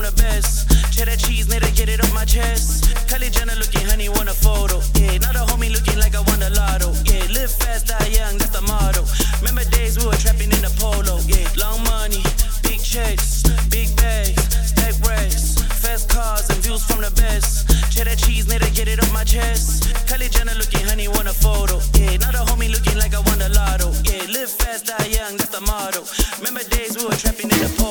from the best. Cheddar cheese, need to get it off my chest. Kylie Jenner looking, honey, want a photo. Yeah, not a homie looking like I won the lotto. Yeah, live fast, die young, that's the motto. Remember days we were trapping in the polo. Yeah, long money, big checks, big bags, stack racks, fast cars and views from the best. Cheddar cheese, need to get it off my chest. Kylie Jenner looking, honey, want a photo. Yeah, not a homie looking like I won the lotto. Yeah, live fast, die young, that's the motto. Remember days we were trapping in the polo.